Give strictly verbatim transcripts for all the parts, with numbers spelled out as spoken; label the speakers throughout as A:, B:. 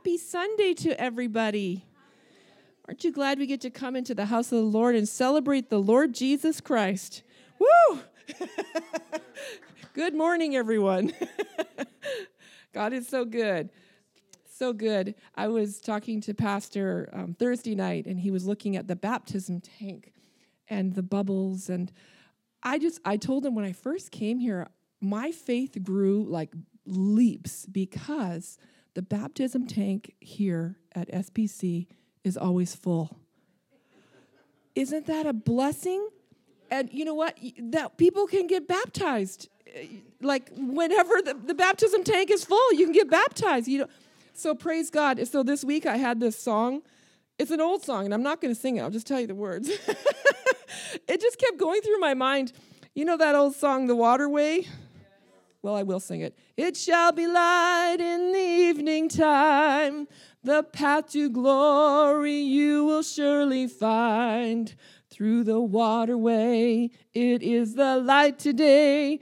A: Happy Sunday to everybody. Aren't you glad we get to come into the house of the Lord and celebrate the Lord Jesus Christ? Woo! Good morning, everyone. God is so good. So good. I was talking to Pastor um, Thursday night, and he was looking at the baptism tank and the bubbles. And I just, I told him when I first came here, my faith grew like leaps because the baptism tank here at S P C is always full. Isn't that a blessing? And you know what? That people can get baptized. Like whenever the, the baptism tank is full, you can get baptized. You know, so praise God. So this week I had this song. It's an old song, and I'm not going to sing it. I'll just tell you the words. It just kept going through my mind. You know that old song, The Waterway? Well, I will sing it. It shall be light in the evening time. The path to glory you will surely find. Through the waterway, it is the light today.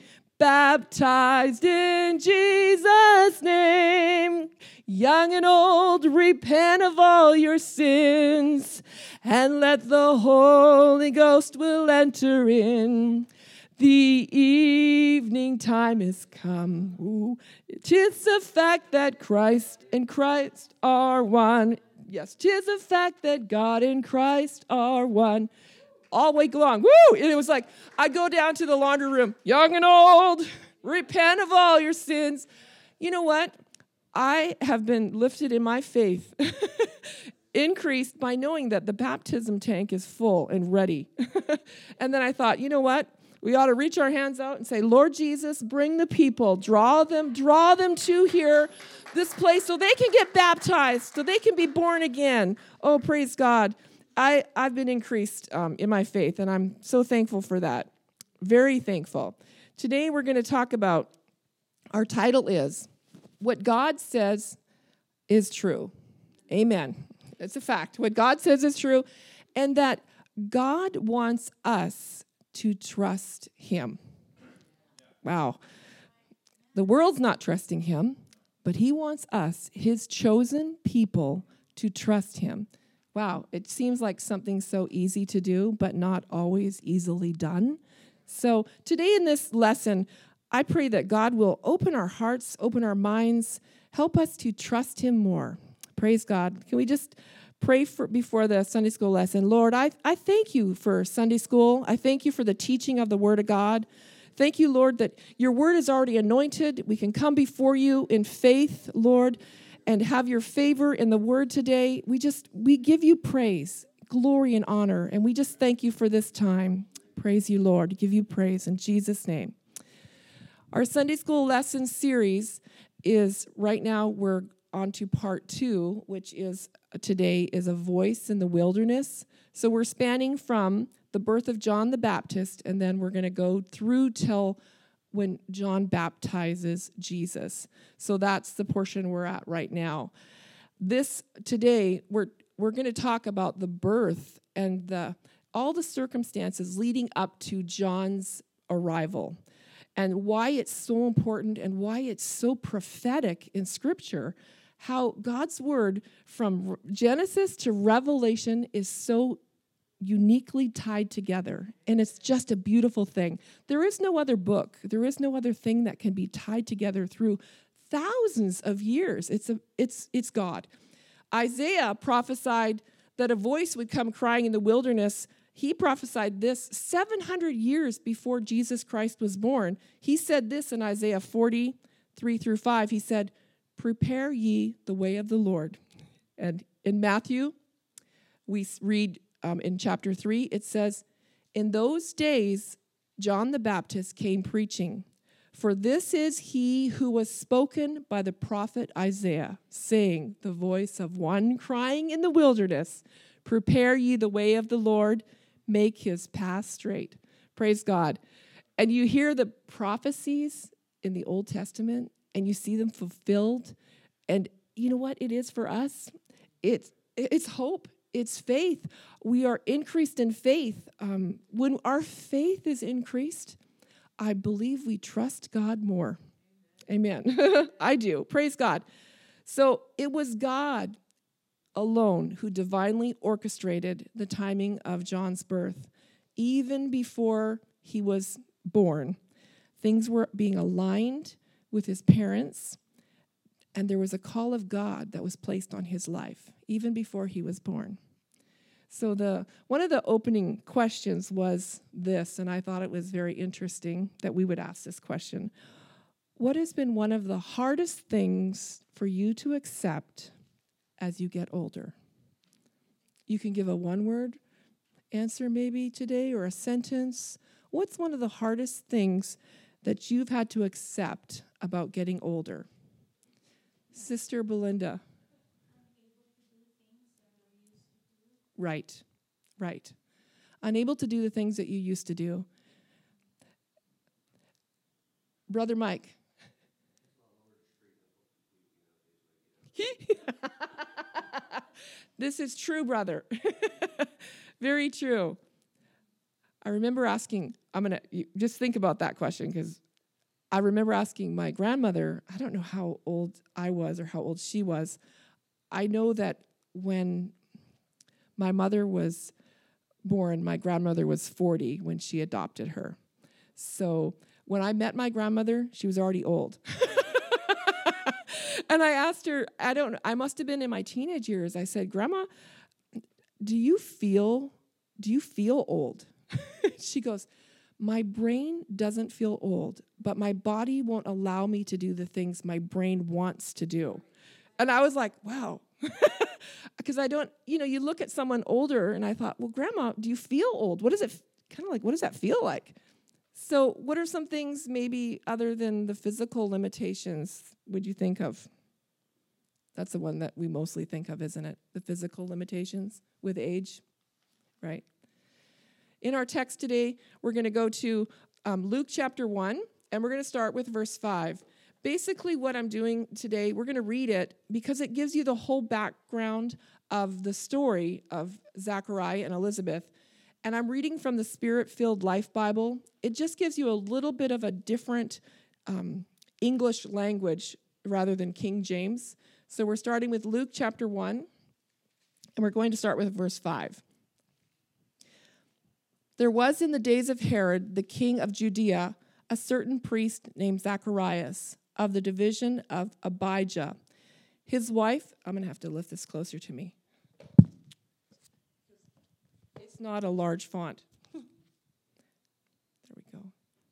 A: Baptized in Jesus' name. Young and old, repent of all your sins. And let the Holy Ghost will enter in. The evening time is come. Ooh. 'Tis a fact that Christ and Christ are one. Yes, 'tis a fact that God and Christ are one. All week long. Woo! And it was like, I go down to the laundry room, young and old, repent of all your sins. You know what? I have been lifted in my faith, increased by knowing that the baptism tank is full and ready. And then I thought, you know what? We ought to reach our hands out and say, Lord Jesus, bring the people, draw them, draw them to here, this place, so they can get baptized, so they can be born again. Oh, praise God. I, I've been increased um, in my faith, and I'm so thankful for that. Very thankful. Today we're going to talk about, our title is, What God Says is True. Amen. It's a fact. What God says is true, and that God wants us to trust him. Wow. The world's not trusting him, but he wants us, his chosen people, to trust him. Wow, it seems like something so easy to do, but not always easily done. So today in this lesson, I pray that God will open our hearts, open our minds, help us to trust him more. Praise God. Can we just pray for before the Sunday school lesson? Lord, I, I thank you for Sunday school. I thank you for the teaching of the Word of God. Thank you, Lord, that your Word is already anointed. We can come before you in faith, Lord, and have your favor in the Word today. We just, we give you praise, glory, and honor, and we just thank you for this time. Praise you, Lord. Give you praise in Jesus' name. Our Sunday school lesson series is, right now, we're on to part two, which is today is a voice in the wilderness. So we're spanning from the birth of John the Baptist, and then we're going to go through till when John baptizes Jesus. So that's the portion we're at right now. This today we're we're going to talk about the birth and the all the circumstances leading up to John's arrival, and why it's so important and why it's so prophetic in Scripture. How God's word from Genesis to Revelation is so uniquely tied together, and it's just a beautiful thing. There is no other book, there is no other thing that can be tied together through thousands of years. It's a, it's, it's God. Isaiah prophesied that a voice would come crying in the wilderness. He prophesied this seven hundred years before Jesus Christ was born. He said this in Isaiah forty, three through five. He said, "Prepare ye the way of the Lord." And in Matthew, we read um, in chapter three, it says, "In those days, John the Baptist came preaching, for this is he who was spoken by the prophet Isaiah, saying, the voice of one crying in the wilderness, prepare ye the way of the Lord, make his path straight." Praise God. And you hear the prophecies in the Old Testament, and you see them fulfilled. And you know what it is for us? It's, it's hope. It's faith. We are increased in faith. Um, when our faith is increased, I believe we trust God more. Amen. I do. Praise God. So it was God alone who divinely orchestrated the timing of John's birth. Even before he was born, things were being aligned with his parents, and there was a call of God that was placed on his life, even before he was born. So the one of the opening questions was this, and I thought it was very interesting that we would ask this question. What has been one of the hardest things for you to accept as you get older? You can give a one-word answer maybe today or a sentence. What's one of the hardest things that you've had to accept about getting older? Sister Belinda. Right, right. Unable to do the things that you used to do. Brother Mike. This is true, brother. Very true. I remember asking, I'm going to just think about that question, because I remember asking my grandmother, I don't know how old I was or how old she was. I know that when my mother was born, my grandmother was forty when she adopted her. So when I met my grandmother, she was already old. And I asked her, I don't, I must have been in my teenage years. I said, Grandma, do you feel, do you feel old? She goes, my brain doesn't feel old, but my body won't allow me to do the things my brain wants to do. And I was like, wow. Because I don't, you know, you look at someone older, and I thought, well, Grandma, do you feel old? What does it, kind of like, what does that feel like? So what are some things maybe other than the physical limitations would you think of? That's the one that we mostly think of, isn't it? The physical limitations with age, right? In our text today, we're going to go to um, Luke chapter one, and we're going to start with verse five. Basically, what I'm doing today, we're going to read it because it gives you the whole background of the story of Zachariah and Elizabeth. And I'm reading from the Spirit-Filled Life Bible. It just gives you a little bit of a different um, English language rather than King James. So we're starting with Luke chapter one, and we're going to start with verse five. There was in the days of Herod, the king of Judea, a certain priest named Zacharias of the division of Abijah. His wife, I'm going to have to lift this closer to me. It's not a large font. There we go.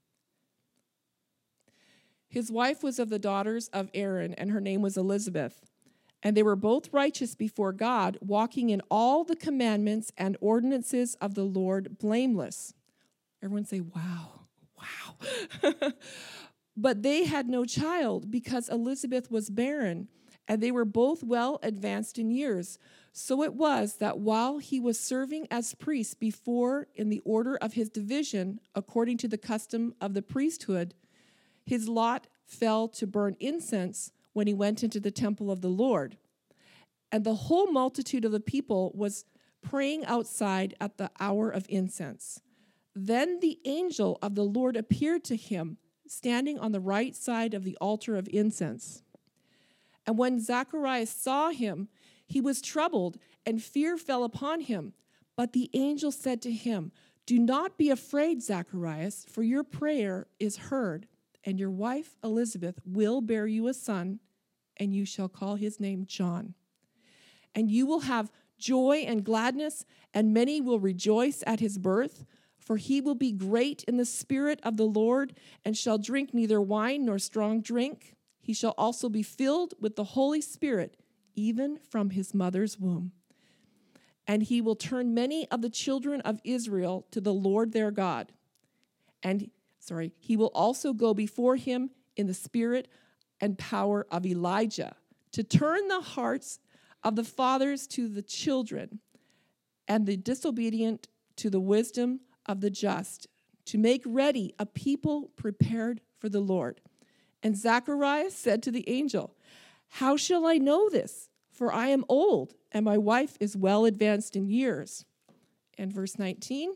A: His wife was of the daughters of Aaron, and her name was Elizabeth. And they were both righteous before God, walking in all the commandments and ordinances of the Lord blameless. Everyone say, wow, wow. But they had no child because Elizabeth was barren, and they were both well advanced in years. So it was that while he was serving as priest before in the order of his division, according to the custom of the priesthood, his lot fell to burn incense when he went into the temple of the Lord. And the whole multitude of the people was praying outside at the hour of incense. Then the angel of the Lord appeared to him, standing on the right side of the altar of incense. And when Zacharias saw him, he was troubled, and fear fell upon him. But the angel said to him, do not be afraid, Zacharias, for your prayer is heard, and your wife Elizabeth will bear you a son, and you shall call his name John. And you will have joy and gladness, and many will rejoice at his birth, for he will be great in the spirit of the Lord, and shall drink neither wine nor strong drink. He shall also be filled with the Holy Spirit, even from his mother's womb. And he will turn many of the children of Israel to the Lord their God. And, sorry, he will also go before him in the spirit and power of Elijah, to turn the hearts of the fathers to the children, and the disobedient to the wisdom of the just, to make ready a people prepared for the Lord. And Zacharias said to the angel, how shall I know this? For I am old, and my wife is well advanced in years. And verse nineteen.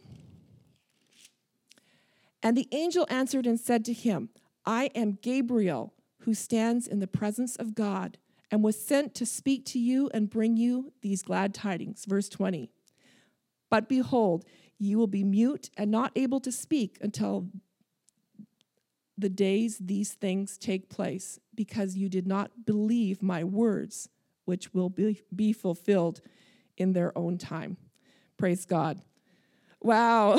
A: And the angel answered and said to him, I am Gabriel, who stands in the presence of God, and was sent to speak to you and bring you these glad tidings. Verse twenty. But behold, you will be mute and not able to speak until the days these things take place, because you did not believe my words, which will be, be fulfilled in their own time. Praise God. Wow.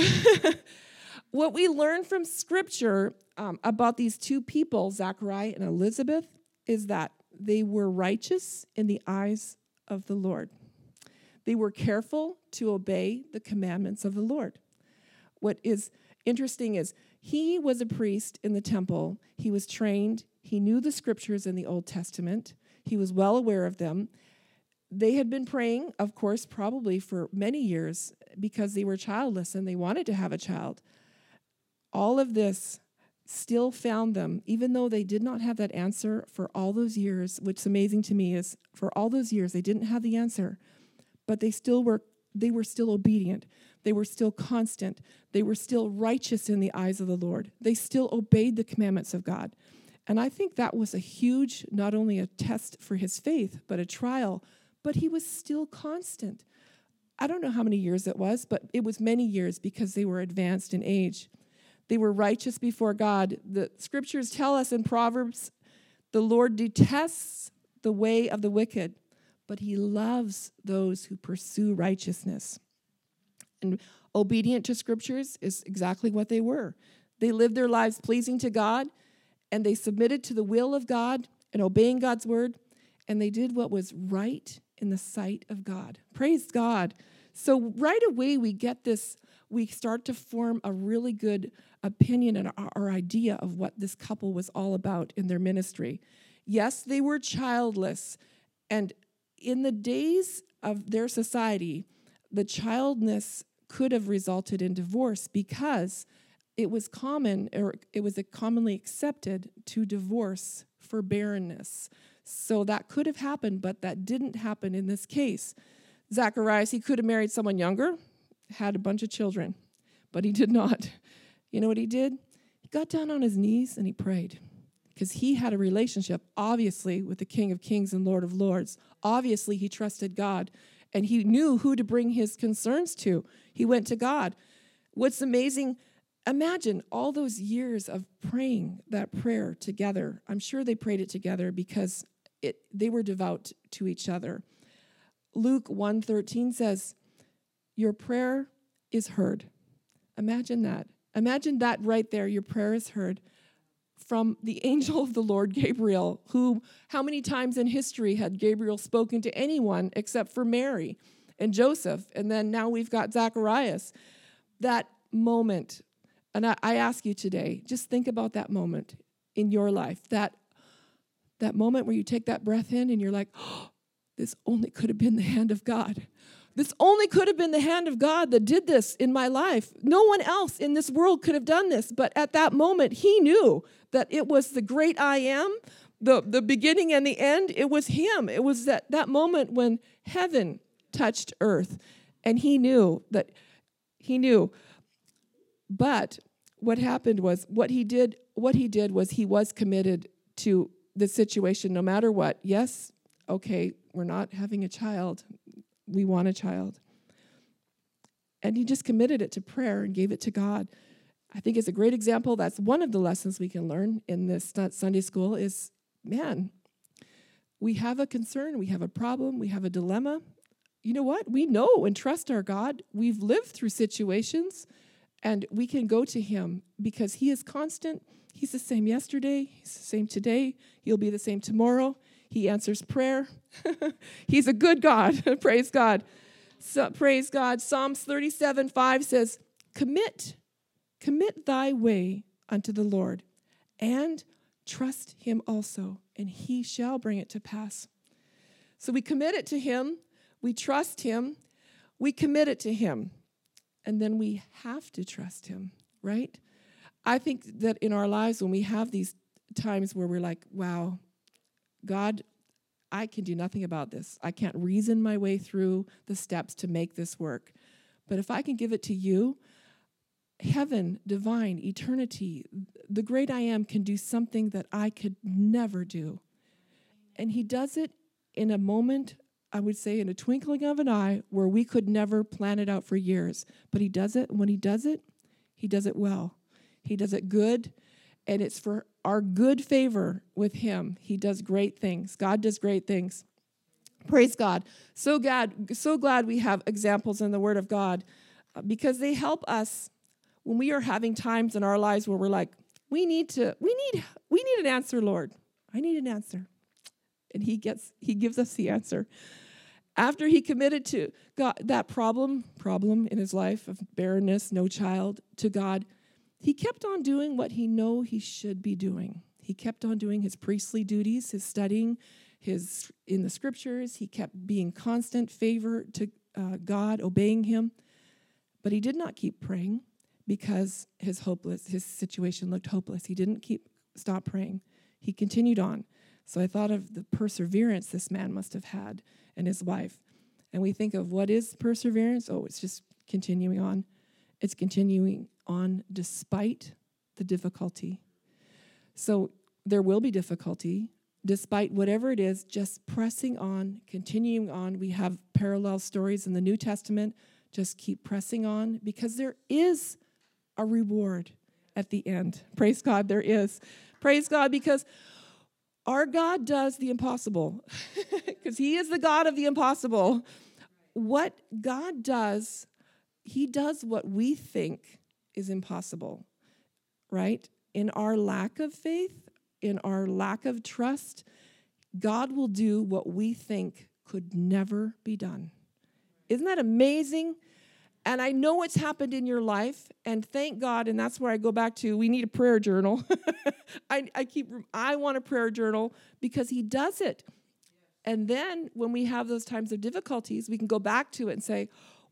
A: What we learn from Scripture um, about these two people, Zachariah and Elizabeth, is that they were righteous in the eyes of the Lord. They were careful to obey the commandments of the Lord. What is interesting is he was a priest in the temple. He was trained. He knew the Scriptures in the Old Testament. He was well aware of them. They had been praying, of course, probably for many years because they were childless and they wanted to have a child. All of this still found them, even though they did not have that answer for all those years, which is amazing to me, is for all those years they didn't have the answer, but they still were they were still obedient. They were still constant. They were still righteous in the eyes of the Lord. They still obeyed the commandments of God. And I think that was a huge, not only a test for his faith, but a trial, but he was still constant. I don't know how many years it was, but it was many years because they were advanced in age. They were righteous before God. The Scriptures tell us in Proverbs, the Lord detests the way of the wicked, but he loves those who pursue righteousness. And obedient to Scriptures is exactly what they were. They lived their lives pleasing to God, and they submitted to the will of God and obeying God's word, and they did what was right in the sight of God. Praise God. So right away we get this, we start to form a really good opinion and our, our idea of what this couple was all about in their ministry. Yes, they were childless, and in the days of their society, the childlessness could have resulted in divorce because it was common, or it was commonly accepted to divorce for barrenness. So that could have happened, but that didn't happen in this case. Zacharias, he could have married someone younger, had a bunch of children, but he did not. You know what he did? He got down on his knees and he prayed because he had a relationship, obviously, with the King of Kings and Lord of Lords. Obviously, he trusted God, and he knew who to bring his concerns to. He went to God. What's amazing, imagine all those years of praying that prayer together. I'm sure they prayed it together because it, they were devout to each other. Luke one thirteen says, your prayer is heard. Imagine that. Imagine that right there, your prayer is heard from the angel of the Lord, Gabriel, who, how many times in history had Gabriel spoken to anyone except for Mary and Joseph? And then now we've got Zacharias. That moment, and I, I ask you today, just think about that moment in your life, that, that moment where you take that breath in and you're like, oh, this only could have been the hand of God. This only could have been the hand of God that did this in my life. No one else in this world could have done this. But at that moment, he knew that it was the great I am, the, the beginning and the end. It was him. It was that, that moment when heaven touched earth. And he knew that he knew. But what happened was what he did, what he did was he was committed to the situation no matter what. Yes, okay, we're not having a child. We want a child. And he just committed it to prayer and gave it to God. I think it's a great example. That's one of the lessons we can learn in this Sunday school is, man, we have a concern, we have a problem, we have a dilemma. You know what? We know and trust our God. We've lived through situations, and we can go to him because he is constant. He's the same yesterday. He's the same today. He'll be the same tomorrow. He answers prayer. He's a good God. Praise God. So, praise God. Psalms thirty-seven five says, Commit, commit thy way unto the Lord, and trust him also, and he shall bring it to pass. So we commit it to him. We trust him. We commit it to him. And then we have to trust him, right? I think that in our lives, when we have these times where we're like, wow, God, I can do nothing about this. I can't reason my way through the steps to make this work. But if I can give it to you, heaven, divine, eternity, the great I am can do something that I could never do. And he does it in a moment, I would say in a twinkling of an eye, where we could never plan it out for years. But he does it. When he does it, he does it well. He does it good, and it's for our good favor with him. He does great things. God does great things. Praise God. So glad, so glad we have examples in the Word of God, uh, because they help us when we are having times in our lives where we're like, we need to, we need, we need an answer, Lord. I need an answer. And he gets, he gives us the answer. After he committed to God, that problem, problem in his life of barrenness, no child, to God, he kept on doing what he know he should be doing. He kept on doing his priestly duties, his studying, his in the scriptures. He kept being constant favor to uh, God, obeying him. But he did not keep praying because his hopeless, his situation looked hopeless. He didn't keep stop praying. He continued on. So I thought of the perseverance this man must have had and his wife. And we think of what is perseverance? Oh, it's just continuing on. It's continuing on despite the difficulty. So there will be difficulty, despite whatever it is, just pressing on, continuing on. We have parallel stories in the New Testament. Just keep pressing on because there is a reward at the end. Praise God, there is. Praise God, because our God does the impossible because he is the God of the impossible. What God does, he does what we think is impossible, right? In our lack of faith, in our lack of trust, God will do what we think could never be done. Isn't that amazing? And I know it's happened in your life, and thank God, and that's where I go back to, we need a prayer journal. I, I keep, I want a prayer journal because he does it. And then when we have those times of difficulties, we can go back to it and say,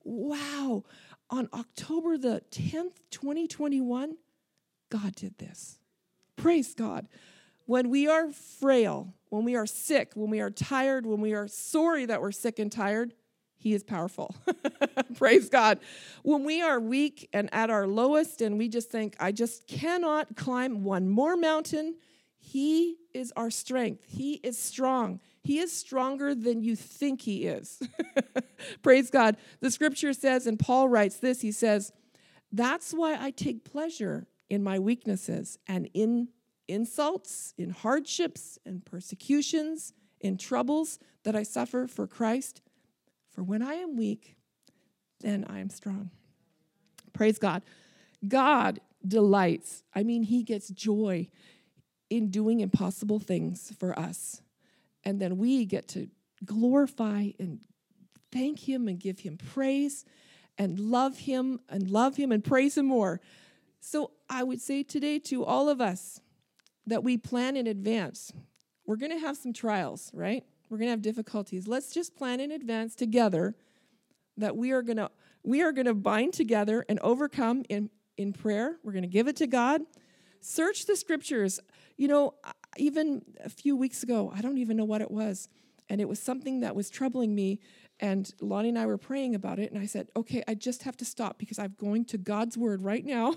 A: wow, on October the tenth, twenty twenty-one, God did this. Praise God. When we are frail, when we are sick, when we are tired, when we are sorry that we're sick and tired, he is powerful. Praise God. When we are weak and at our lowest and we just think, I just cannot climb one more mountain, he is our strength. He is strong. He is stronger than you think he is. Praise God. The scripture says, and Paul writes this, he says, that's why I take pleasure in my weaknesses and in insults, in hardships and persecutions, in troubles that I suffer for Christ. For when I am weak, then I am strong. Praise God. God delights. I mean, he gets joy in doing impossible things for us. And then we get to glorify and thank him and give him praise and love him and love him and praise him more. So I would say today to all of us that we plan in advance. We're going to have some trials, right? We're going to have difficulties. Let's just plan in advance together that we are going to we are going to bind together and overcome in, in prayer. We're going to give it to God. Search the scriptures. You know, even a few weeks ago, I don't even know what it was, and it was something that was troubling me, and Lonnie and I were praying about it, and I said, okay, I just have to stop because I'm going to God's word right now.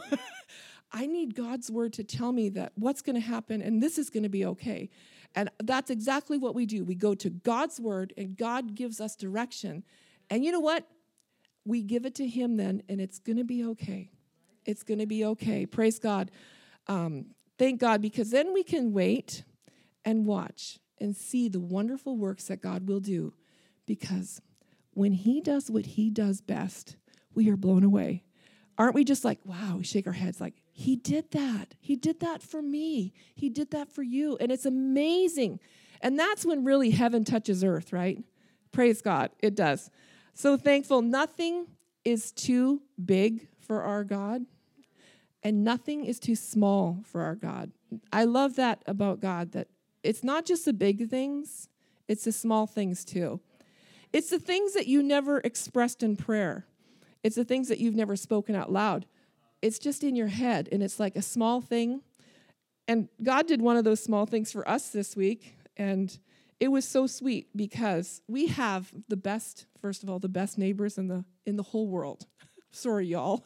A: I need God's word to tell me that what's going to happen, and this is going to be okay. And that's exactly what we do. We go to God's word, and God gives us direction. And you know what? We give it to him then, and it's going to be okay. It's going to be okay. Praise God. Um, thank God, because then we can wait and watch and see the wonderful works that God will do. Because when he does what he does best, we are blown away. Aren't we just like, wow, we shake our heads like, he did that. He did that for me. He did that for you. And it's amazing. And that's when really heaven touches earth, right? Praise God. It does. So thankful. Nothing is too big for our God, and nothing is too small for our God. I love that about God, that it's not just the big things, it's the small things too. It's the things that you never expressed in prayer. It's the things that you've never spoken out loud. It's just in your head, and it's like a small thing. And God did one of those small things for us this week, and it was so sweet because we have the best, first of all, the best neighbors in the in the whole world. Sorry, y'all.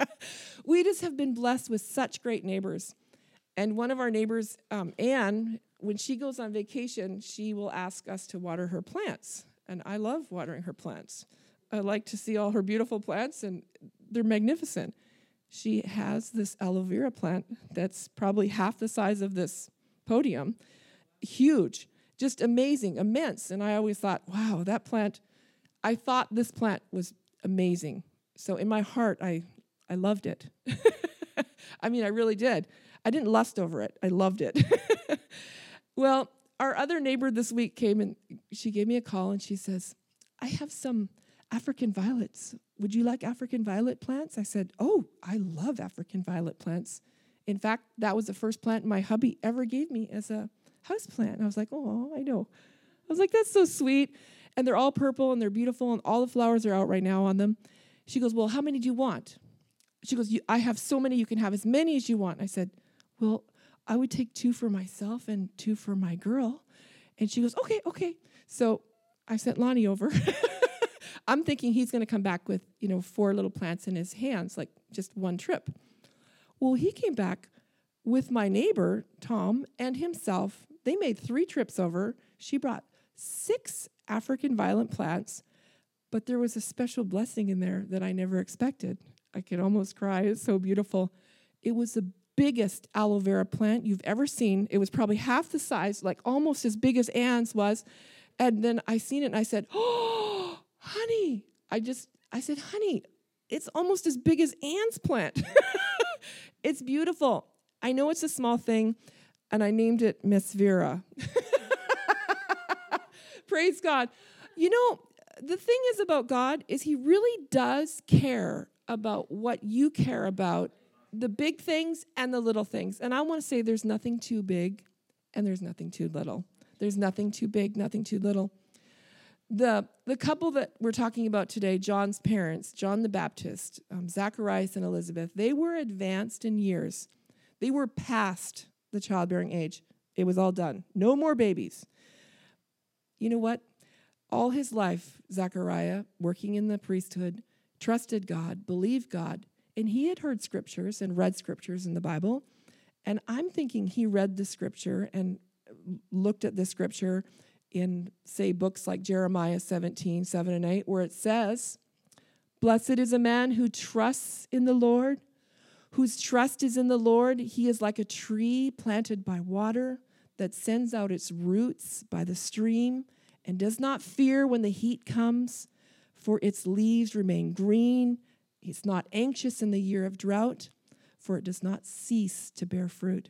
A: We just have been blessed with such great neighbors. And one of our neighbors, um, Anne, when she goes on vacation, she will ask us to water her plants. And I love watering her plants. I like to see all her beautiful plants, and they're magnificent. She has this aloe vera plant that's probably half the size of this podium. Huge, just amazing, immense. And I always thought, wow, that plant, I thought this plant was amazing. So in my heart, I, I loved it. I mean, I really did. I didn't lust over it. I loved it. Well, our other neighbor this week came and she gave me a call and she says, I have some African violets. Would you like African violet plants? I said, oh, I love African violet plants. In fact, that was the first plant my hubby ever gave me as a house plant. And I was like, oh, I know. I was like, that's so sweet. And they're all purple and they're beautiful and all the flowers are out right now on them. She goes, well, how many do you want? She goes, I have so many, you can have as many as you want. I said, well, I would take two for myself and two for my girl. And she goes, okay, okay. So I sent Lonnie over. I'm thinking he's going to come back with, you know, four little plants in his hands, like just one trip. Well, he came back with my neighbor, Tom, and himself. They made three trips over. She brought six African violet plants, but there was a special blessing in there that I never expected. I could almost cry. It's so beautiful. It was the biggest aloe vera plant you've ever seen. It was probably half the size, like almost as big as Anne's was. And then I seen it and I said, oh, honey. I just, I said, honey, it's almost as big as Anne's plant. It's beautiful. I know it's a small thing, and I named it Miss Vera. Praise God. You know, the thing is about God is he really does care about what you care about, the big things and the little things. And I want to say there's nothing too big and there's nothing too little. There's nothing too big, nothing too little. The the couple that we're talking about today, John's parents, John the Baptist, um, Zacharias and Elizabeth, they were advanced in years. They were past the childbearing age. It was all done. No more babies. You know what? All his life, Zechariah, working in the priesthood, trusted God, believed God, and he had heard scriptures and read scriptures in the Bible. And I'm thinking he read the scripture and looked at the scripture in, say, books like Jeremiah seventeen, seven and eight, where it says, blessed is a man who trusts in the Lord, whose trust is in the Lord. He is like a tree planted by water that sends out its roots by the stream and does not fear when the heat comes, for its leaves remain green. He's not anxious in the year of drought, for it does not cease to bear fruit.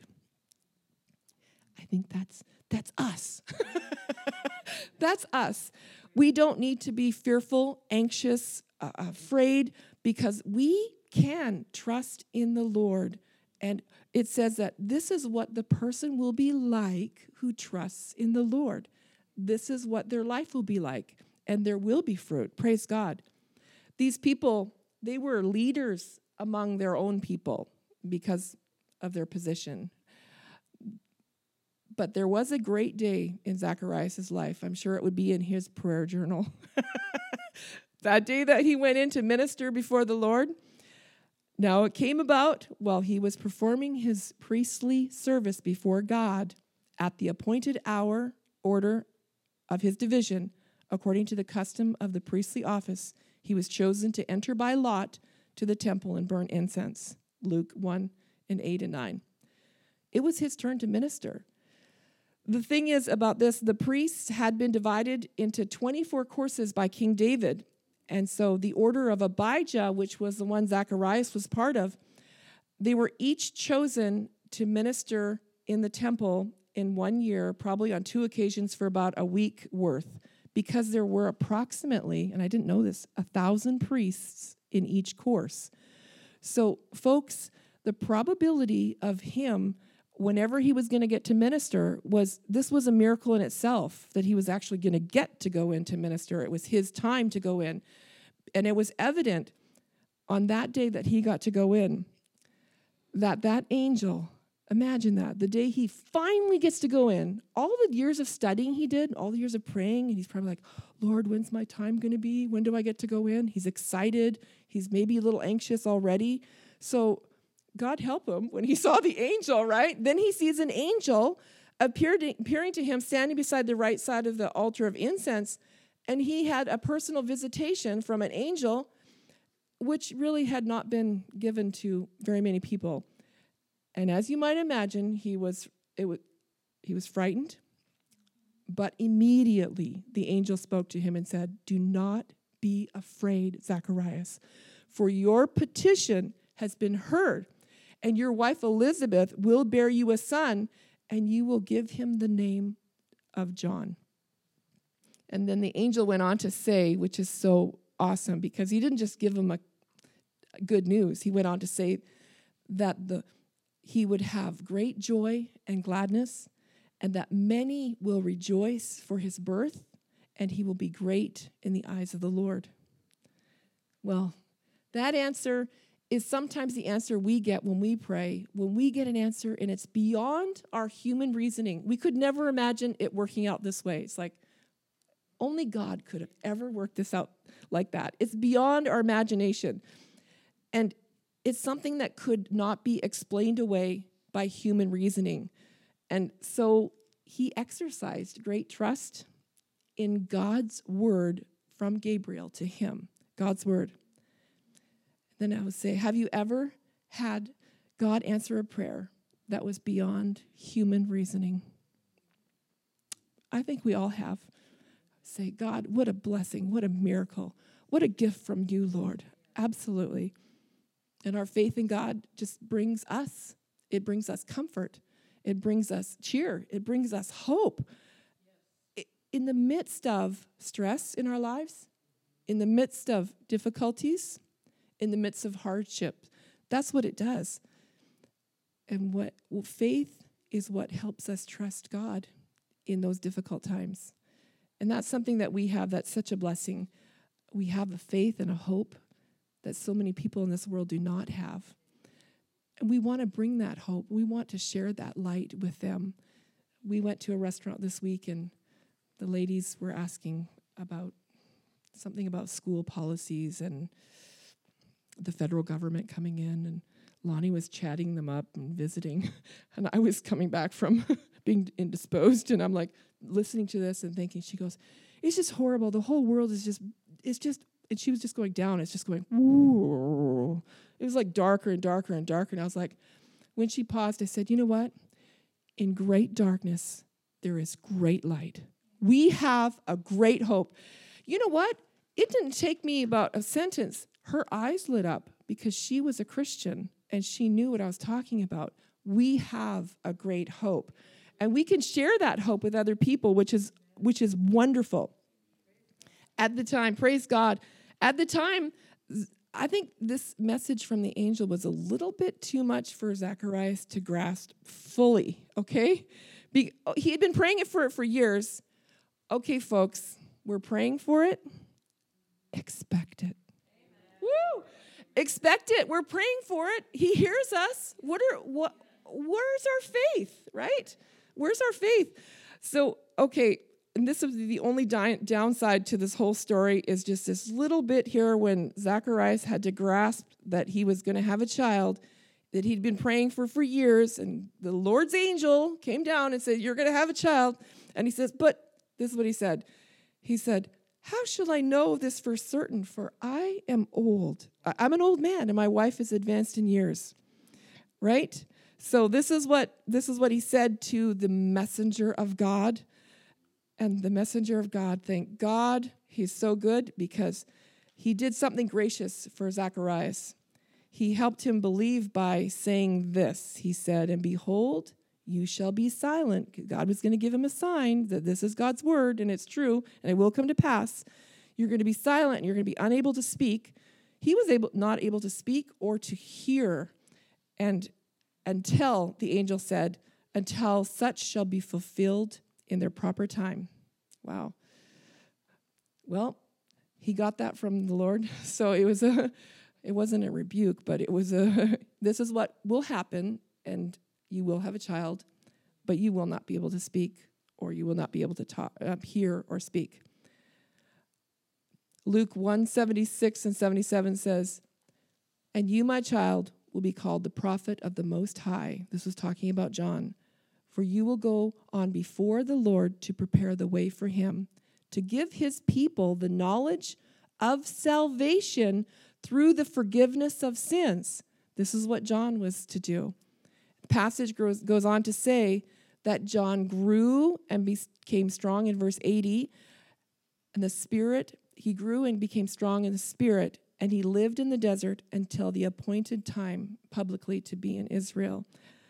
A: I think that's that's us. That's us. We don't need to be fearful, anxious, uh, afraid, because we can trust in the Lord. And it says that this is what the person will be like who trusts in the Lord. This is what their life will be like, and there will be fruit. Praise God. These people, they were leaders among their own people because of their position. But there was a great day in Zacharias' life. I'm sure it would be in his prayer journal. That day that he went in to minister before the Lord. Now, it came about while he was performing his priestly service before God at the appointed hour, order of his division, according to the custom of the priestly office. He was chosen to enter by lot to the temple and burn incense. Luke one and eight and nine. It was his turn to minister. The thing is about this, the priests had been divided into twenty-four courses by King David. And so the order of Abijah, which was the one Zacharias was part of, they were each chosen to minister in the temple in one year, probably on two occasions for about a week worth, because there were approximately, and I didn't know this, a thousand priests in each course. So, folks, the probability of him, whenever he was going to get to minister, was this was a miracle in itself, that he was actually going to get to go in to minister. It was his time to go in. And it was evident on that day that he got to go in, that that angel, imagine that, the day he finally gets to go in, all the years of studying he did, all the years of praying, and he's probably like, Lord, when's my time going to be? When do I get to go in? He's excited. He's maybe a little anxious already. So God help him when he saw the angel, right? Then he sees an angel appeared, appearing to him standing beside the right side of the altar of incense, and he had a personal visitation from an angel, which really had not been given to very many people. And as you might imagine, he was it was he was frightened, but immediately the angel spoke to him and said, "Do not be afraid, Zacharias, for your petition has been heard, and your wife Elizabeth will bear you a son, and you will give him the name of John." And then the angel went on to say, which is so awesome, because he didn't just give him a good news. He went on to say that the he would have great joy and gladness, and that many will rejoice for his birth, and he will be great in the eyes of the Lord. Well, that answer is sometimes the answer we get when we pray, when we get an answer and it's beyond our human reasoning. We could never imagine it working out this way. It's like, only God could have ever worked this out like that. It's beyond our imagination. And it's something that could not be explained away by human reasoning. And so he exercised great trust in God's word from Gabriel to him, God's word. Then I would say, have you ever had God answer a prayer that was beyond human reasoning? I think we all have. Say, God, what a blessing, what a miracle, what a gift from you, Lord. Absolutely. And our faith in God just brings us, it brings us comfort. It brings us cheer. It brings us hope. In the midst of stress in our lives, in the midst of difficulties, in the midst of hardship, that's what it does. And what well, faith is what helps us trust God in those difficult times. And that's something that we have that's such a blessing. We have a faith and a hope that so many people in this world do not have. And we want to bring that hope. We want to share that light with them. We went to a restaurant this week, and the ladies were asking about something about school policies and the federal government coming in, and Lonnie was chatting them up and visiting. And I was coming back from being indisposed, and I'm like listening to this and thinking, she goes, it's just horrible. The whole world is just, it's just, and she was just going down. It's just going, ooh. It was like darker and darker and darker. And I was like, when she paused, I said, you know what? In great darkness, there is great light. We have a great hope. You know what? It didn't take me about a sentence. Her eyes lit up because she was a Christian and she knew what I was talking about. We have a great hope. And we can share that hope with other people, which is which is wonderful. At the time, praise God, at the time, I think this message from the angel was a little bit too much for Zacharias to grasp fully, okay? Be, he had been praying it for for years. Okay, folks, we're praying for it. Expect it. Woo! Expect it. We're praying for it. He hears us. What are what? Where's our faith, right? Where's our faith? So, okay, and this is the only di- downside to this whole story is just this little bit here when Zacharias had to grasp that he was going to have a child that he'd been praying for for years, and the Lord's angel came down and said, you're going to have a child. And he says, but this is what he said. He said, how shall I know this for certain? For I am old. I'm an old man, and my wife is advanced in years. Right? So this is what this is what he said to the messenger of God. And the messenger of God, thank God, he's so good because he did something gracious for Zacharias. He helped him believe by saying this. He said, and behold, you shall be silent. God was going to give him a sign that this is God's word, and it's true, and it will come to pass. You're going to be silent, and you're going to be unable to speak. He was able, not able to speak or to hear, and until, the angel said, until such shall be fulfilled in their proper time. Wow. Well, he got that from the Lord, so it was a, it wasn't a rebuke, but it was a, this is what will happen, and you will have a child, but you will not be able to speak, or you will not be able to talk, uh, hear or speak. Luke one seventy-six and seventy-seven says, and you, my child, will be called the prophet of the Most High. This was talking about John. For you will go on before the Lord to prepare the way for him, to give his people the knowledge of salvation through the forgiveness of sins. This is what John was to do. The passage goes, goes on to say that John grew and became strong in verse eighty. And the Spirit, he grew and became strong in the Spirit, and he lived in the desert until the appointed time publicly to be in Israel.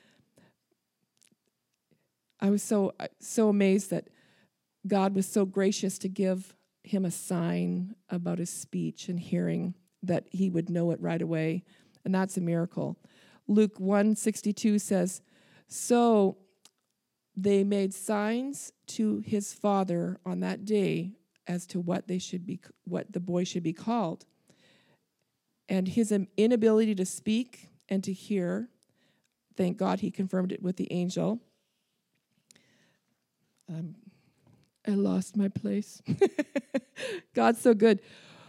A: I was so so amazed that God was so gracious to give him a sign about his speech and hearing, that he would know it right away, and that's a miracle. Luke one sixty-two says, so they made signs to his father on that day as to what they should be, what the boy should be called. And his inability to speak and to hear, thank God he confirmed it with the angel. Um, I lost my place. God's so good.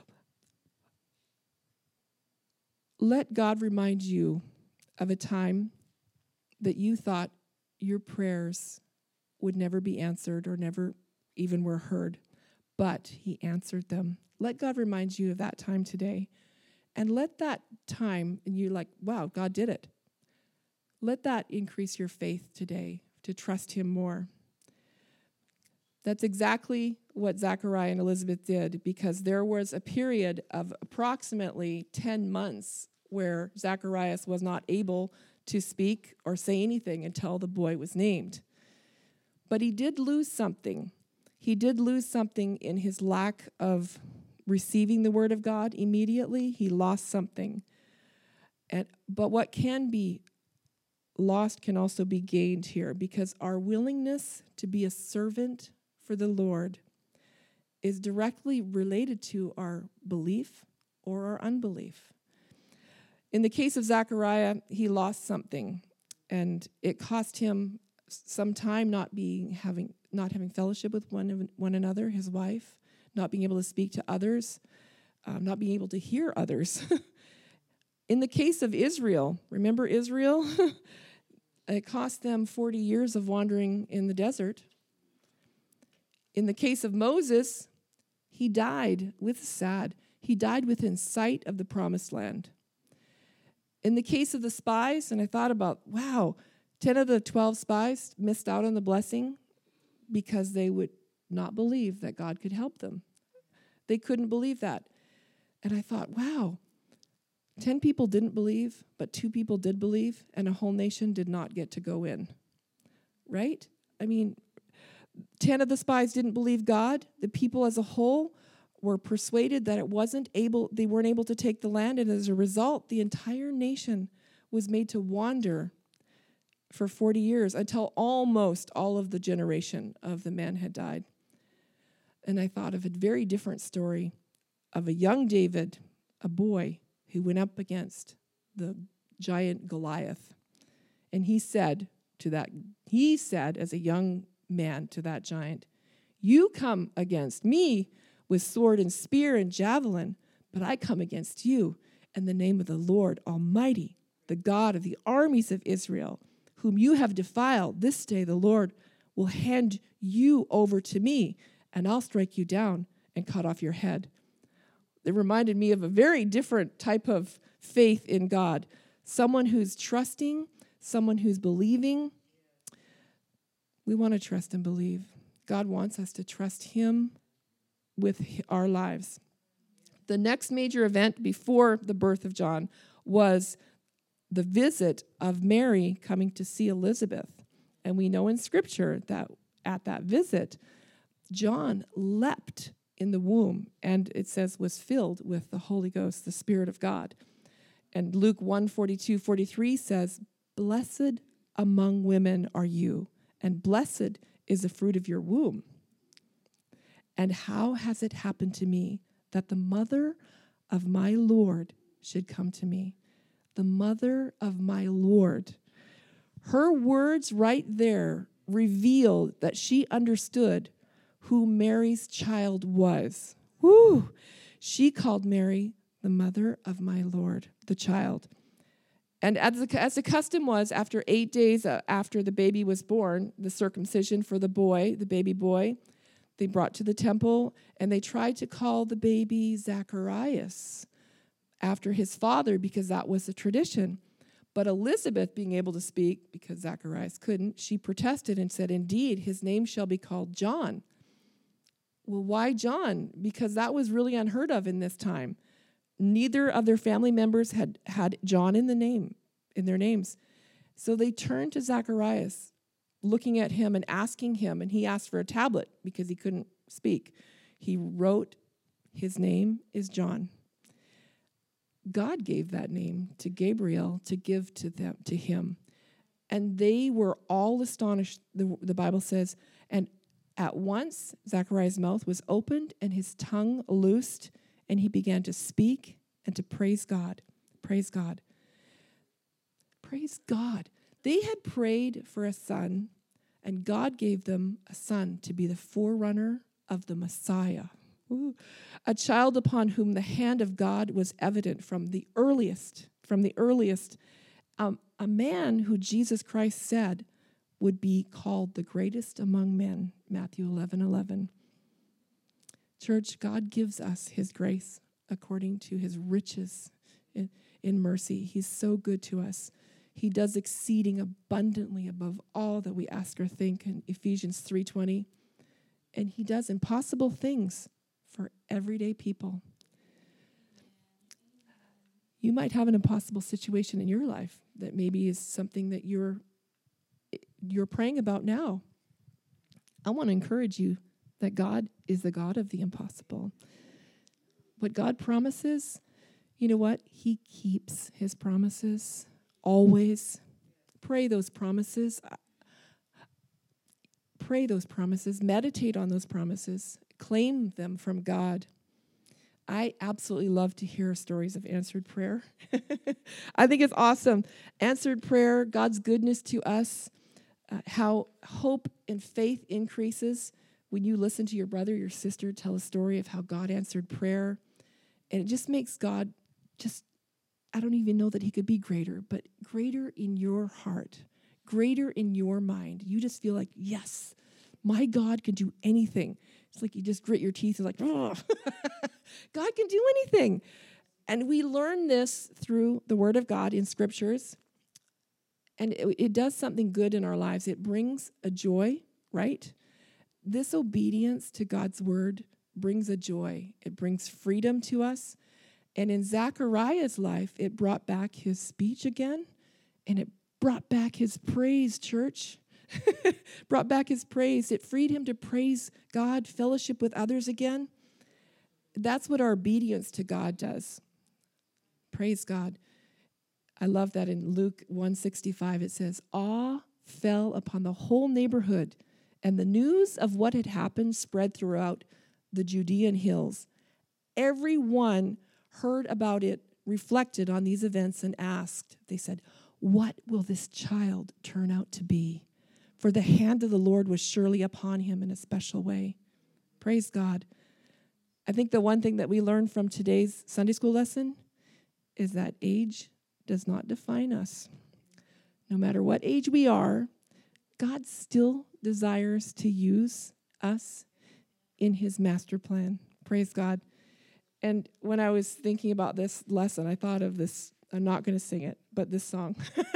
A: Let God remind you of a time that you thought your prayers would never be answered or never even were heard, but he answered them. Let God remind you of that time today. And let that time, and you're like, wow, God did it. Let that increase your faith today to trust him more. That's exactly what Zachariah and Elizabeth did, because there was a period of approximately ten months where Zacharias was not able to speak or say anything until the boy was named. But he did lose something. He did lose something in his lack of receiving the word of God immediately. He lost something. And but what can be lost can also be gained here, because our willingness to be a servant for the Lord is directly related to our belief or our unbelief. In the case of Zechariah, he lost something, and it cost him some time not being having not having fellowship with one one another, his wife, not being able to speak to others, um, not being able to hear others. In the case of Israel, remember Israel? It cost them forty years of wandering in the desert. In the case of Moses, he died with sad. He died within sight of the promised land. In the case of the spies, and I thought about, wow, ten of the twelve spies missed out on the blessing because they would not believe that God could help them. They couldn't believe that. And I thought, wow, ten people didn't believe, but two people did believe, and a whole nation did not get to go in. Right? I mean, ten of the spies didn't believe God. The people as a whole were persuaded that it wasn't able, they weren't able to take the land, and as a result, the entire nation was made to wander for forty years until almost all of the generation of the men had died. And I thought of a very different story of a young David, a boy, who went up against the giant Goliath. And he said to that, he said as a young man to that giant, you come against me with sword and spear and javelin, but I come against you in the name of the Lord Almighty, the God of the armies of Israel, whom you have defiled. This day the Lord will hand you over to me, and I'll strike you down and cut off your head. It reminded me of a very different type of faith in God. Someone who's trusting, someone who's believing. We want to trust and believe. God wants us to trust him with our lives. The next major event before the birth of John was the visit of Mary coming to see Elizabeth. And we know in Scripture that at that visit, John leapt in the womb, and it says was filled with the Holy Ghost, the Spirit of God. And Luke one forty-two forty-three says, blessed among women are you, and blessed is the fruit of your womb. And how has it happened to me that the mother of my Lord should come to me? The mother of my Lord. Her words right there revealed that she understood who Mary's child was. Woo! She called Mary the mother of my Lord, the child. And as the, as the custom was, after eight days uh, after the baby was born, the circumcision for the boy, the baby boy, they brought to the temple, and they tried to call the baby Zacharias after his father, because that was the tradition. But Elizabeth, being able to speak, because Zacharias couldn't, she protested and said, indeed, his name shall be called John. Well, why John? Because that was really unheard of in this time. Neither of their family members had had John in the name, in their names. So they turned to Zacharias, looking at him and asking him, and he asked for a tablet because he couldn't speak. He wrote, his name is John. God gave that name to Gabriel to give to them, to him. And they were all astonished, the, the Bible says, and at once Zacharias' mouth was opened and his tongue loosed, and he began to speak and to praise God. Praise God. Praise God. They had prayed for a son, and God gave them a son to be the forerunner of the Messiah. Ooh. A child upon whom the hand of God was evident from the earliest, from the earliest, um, a man who Jesus Christ said would be called the greatest among men, Matthew eleven eleven. Church, God gives us his grace according to his riches in, in mercy. He's so good to us. He does exceeding abundantly above all that we ask or think in Ephesians three twenty. And he does impossible things for everyday people. You might have an impossible situation in your life that maybe is something that you're you're praying about now. I want to encourage you that God is the God of the impossible. What God promises, you know what? He keeps his promises always. Pray those promises. Pray those promises. Meditate on those promises. Claim them from God. I absolutely love to hear stories of answered prayer. I think it's awesome. Answered prayer, God's goodness to us, uh, how hope and faith increases when you listen to your brother, your sister tell a story of how God answered prayer. And it just makes God just, I don't even know that he could be greater, but greater in your heart, greater in your mind. You just feel like, yes, my God can do anything. It's like you just grit your teeth and like, oh, God can do anything. And we learn this through the Word of God in Scriptures. And it, it does something good in our lives. It brings a joy, right? This obedience to God's Word brings a joy. It brings freedom to us. And in Zachariah's life, it brought back his speech again, and it brought back his praise, church. Brought back his praise. It freed him to praise God, fellowship with others again. That's what our obedience to God does. Praise God. I love that in Luke one sixty-five, it says, awe fell upon the whole neighborhood, and the news of what had happened spread throughout the Judean hills. Everyone heard about it, reflected on these events, and asked, they said, what will this child turn out to be? For the hand of the Lord was surely upon him in a special way. Praise God. I think the one thing that we learned from today's Sunday school lesson is that age does not define us. No matter what age we are, God still desires to use us in his master plan. Praise God. And when I was thinking about this lesson, I thought of this, I'm not going to sing it, but this song.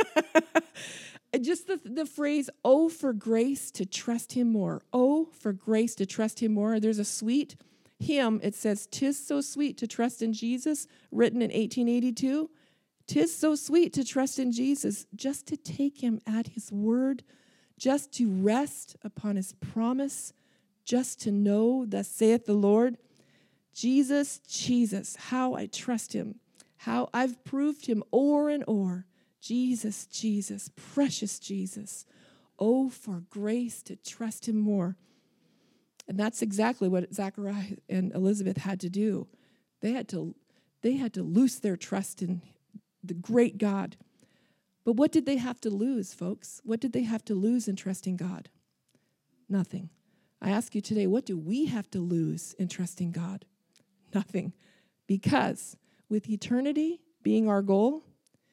A: Just the, the phrase, oh, for grace to trust him more. Oh, for grace to trust him more. There's a sweet hymn. It says, 'tis so sweet to trust in Jesus, written in eighteen eighty-two. 'Tis so sweet to trust in Jesus, just to take him at his word, just to rest upon his promise, just to know, thus saith the Lord. Jesus, Jesus, how I trust him, how I've proved him o'er and o'er. Jesus, Jesus, precious Jesus. Oh, for grace to trust him more. And that's exactly what Zachariah and Elizabeth had to do. They had to, they had to loose their trust in the great God. But what did they have to lose, folks? What did they have to lose in trusting God? Nothing. I ask you today, what do we have to lose in trusting God? Nothing. Because with eternity being our goal,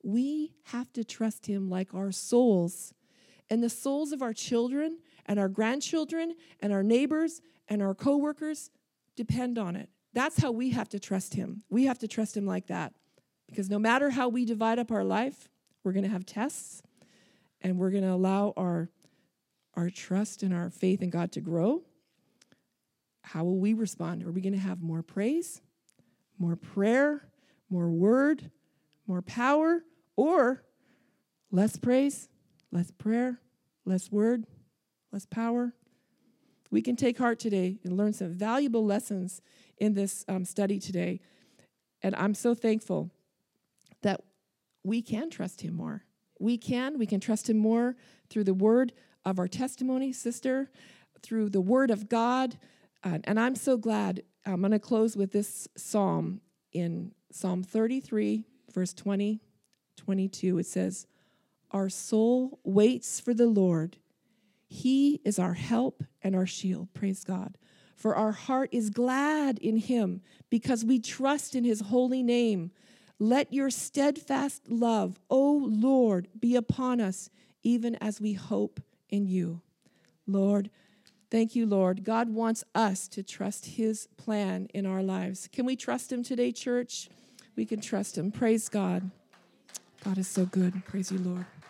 A: We have to trust him like our souls. And the souls of our children and our grandchildren and our neighbors and our coworkers depend on it. That's how we have to trust him. We have to trust him like that. Because no matter how we divide up our life, we're going to have tests, and we're going to allow our, our trust and our faith in God to grow. How will we respond? Are we going to have more praise, more prayer, more word, more power, or less praise, less prayer, less word, less power? We can take heart today and learn some valuable lessons in this um, study today. And I'm so thankful that we can trust him more. We can. We can trust him more through the word of our testimony, sister, through the word of God. Uh, and I'm so glad. I'm going to close with this psalm in Psalm thirty-three, verse twenty, twenty-two. It says, "Our soul waits for the Lord. He is our help and our shield." Praise God. "For our heart is glad in him because we trust in his holy name. Let your steadfast love, O Lord, be upon us, even as we hope in you." Lord, thank you, Lord. God wants us to trust his plan in our lives. Can we trust him today, church? We can trust him. Praise God. God is so good. Praise you, Lord.